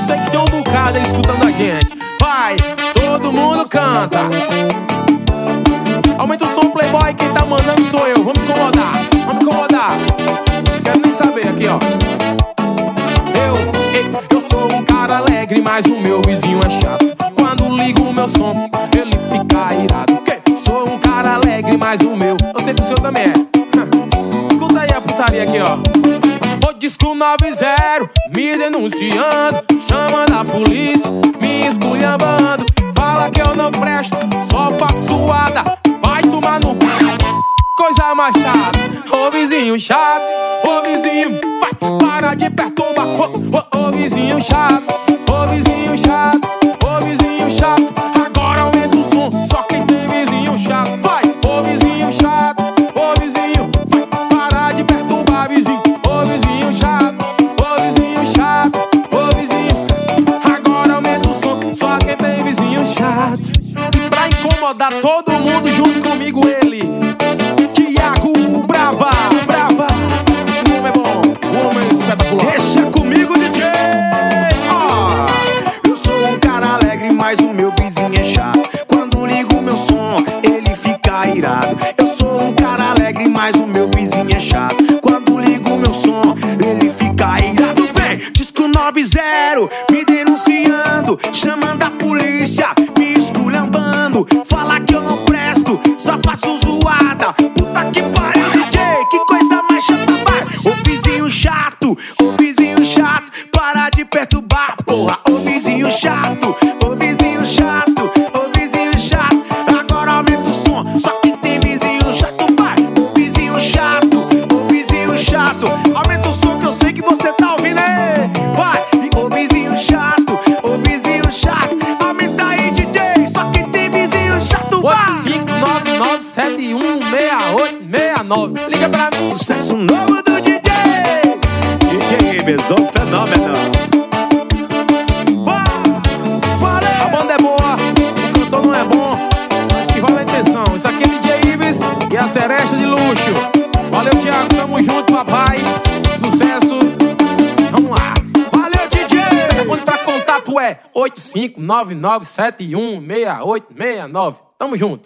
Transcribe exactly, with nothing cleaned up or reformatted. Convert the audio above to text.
sei que tem um bocado aí escutando a gente. Vai, todo mundo canta. Aumenta o som, playboy, quem tá mandando sou eu. Vamos incomodar, vamos incomodar. Quero nem saber, aqui ó. Eu, ei, eu sou um cara alegre, mas o meu vizinho é chato. Quando ligo o meu som, ele fica irado. Que? Sou um cara alegre, mas o meu, eu sei que o seu também é. Escuta aí a putaria aqui ó. O disco nove zero me denunciando, chamando a polícia, me esculhambando. Fala que eu não presto, só faço suada. Vai tomar no c... coisa mais chata. Ô vizinho chato, ô vizinho, vai, para de perturbar. Ô, ô, ô vizinho chato, ô vizinho chato, ô vizinho chato. Agora aumenta o som, só quem tem vizinho chato. Vai, ô vizinho chato, ô vizinho, vai, para de perturbar vizinho. Ô vizinho chato, ô vizinho chato, ô vizinho. Agora aumenta o som, só quem tem vizinho chato. Pra incomodar todo mundo junto comigo ele, Thiago Brava, Brava. O homem é bom, o homem é espetacular. Deixa comigo, D J. Oh, eu sou um cara alegre, mas o meu vizinho é chato. Quando ligo meu som, ele fica irado. Eu sou um cara alegre, mas o meu vizinho é chato. Quando ligo meu som, ele fica irado. Vem, disco nove zero me denunciando, chamando a polícia, me esculhambando. Fala que eu não presto, só faço zoada. Puta que pariu, D J, que coisa mais chata, vai. Ô vizinho chato, ô vizinho chato, para de perturbar, porra. Ô vizinho chato, ô vizinho chato, ô vizinho chato. Agora aumenta o som, só que tem vizinho chato, vai. Ô vizinho chato, ô vizinho chato. Aumenta o som que eu sei que você tá ouvindo aí. Vai, ô vizinho chato, ô vizinho chato. Aumenta aí, D J, só que tem vizinho chato, vai. oito cinco nove nove sete um seis oito seis nove. Liga pra mim. Sucesso novo do D J, D J Ribes, o fenômeno. A banda é boa, o cantor não é bom, mas que vale a intenção. Isso aqui é D J Ives e a Seresta de Luxo. Valeu, Thiago, tamo junto, papai. Sucesso. Vamos lá. Valeu, D J. O telefone pra contato é oito cinco nove nove sete um seis oito seis nove. Tamo junto.